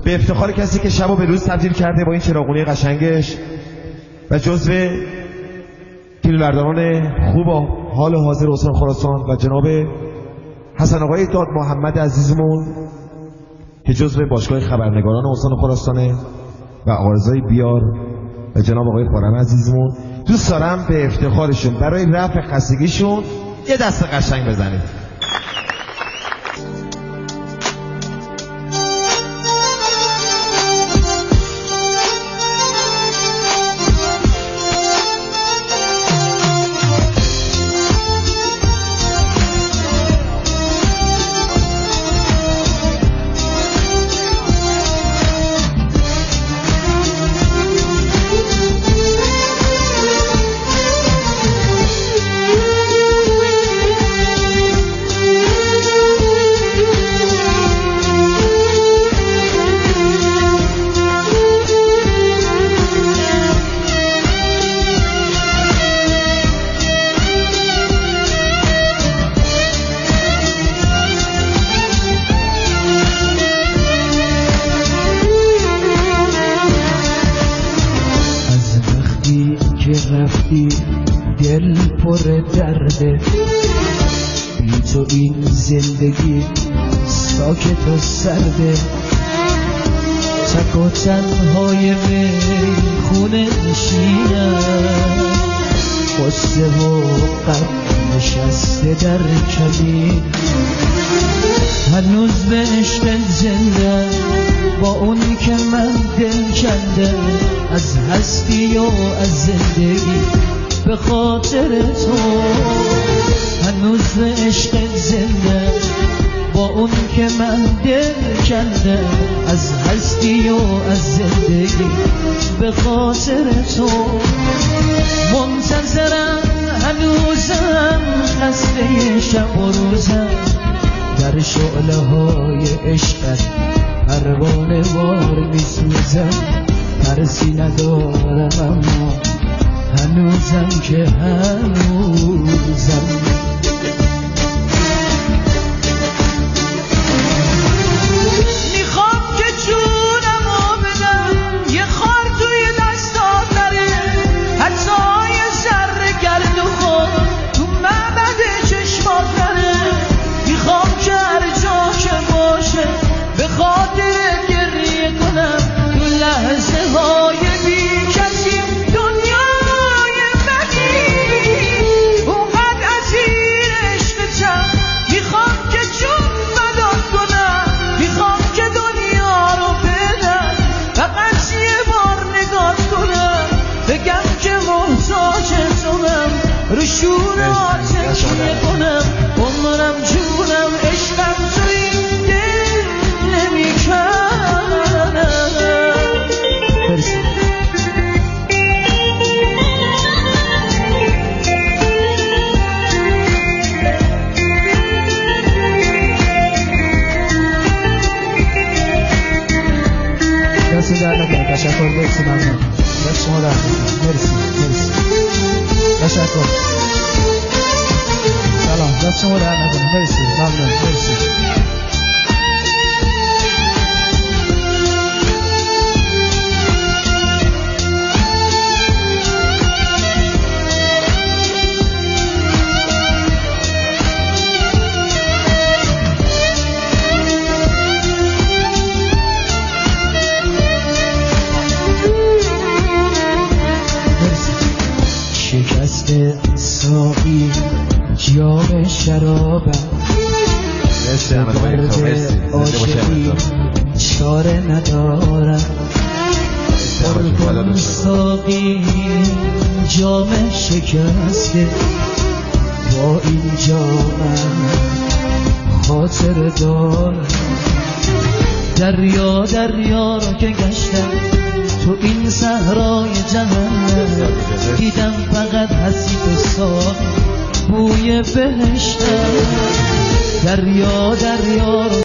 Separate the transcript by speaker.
Speaker 1: به افتخار کسی که شب و به روز تبدیل کرده با این چراغونی قشنگش و جزو فیلمبرداران خوب و حال حاضر استان خراسان و جناب حسن آقای داد محمد عزیزمون که جزو باشگاه خبرنگاران استان خراسانه و آرزوی بیار و جناب آقای خورم عزیزمون، دوست دارم به افتخارشون برای رفع خستگیشون یه دست قشنگ بزنید.
Speaker 2: رفتی دل پر درده، بی تو این زندگی ساکت و سرده، تک و تنهای میخونه نشینم، قصه و غم نشسته در کمین، هنوز به عشق زنده با اون که من دل کنده، از هستی و از زندگی به خاطر تو، هنوز به عشق زنده با اون که من دل کنده، از هستی و از زندگی به خاطر تو، منتظرم هنوزم خسته شب و روزم، در شعله های عشقت پروانه وار میسوزم، ترسی ندارم اما هنوزم که هنوزم. میخوام که جونمو بدم یه خار توی دستات نره، حتی یه ذره گرد و خود تو معبد چشمات نره، میخوام که هر جا که باشه به خاطر گریه کنم، تو لحظه های بی کسی دنیای منی، اونقدر اسیر عشقتم، میخوام که جون فدات کنم، میخوام که دنیا رو بدم، فقط یه بار نگات کنم، بگم که محتاج توام، رو شونات تکیه کنم، عمرم جونم عشقم تو این دل نمیکنم. دست در نکنم، تشکر، مرسی، ممنون، دست شما در نکنم، مرسی، مرسی، تشکر، سلام، دست شما در نکنم، مرسی، ممنون، مرسی. شکست ساقی جام شرابم، درد عاشقی چاره ندارم، پر کن ساقی جام شکسته، با این جامم خاطر دارم، دریا دریا را که گشتم تو این صحرای جهنم، دیدم فقط حسیب ساقی بوی بهشتم، دریا دریا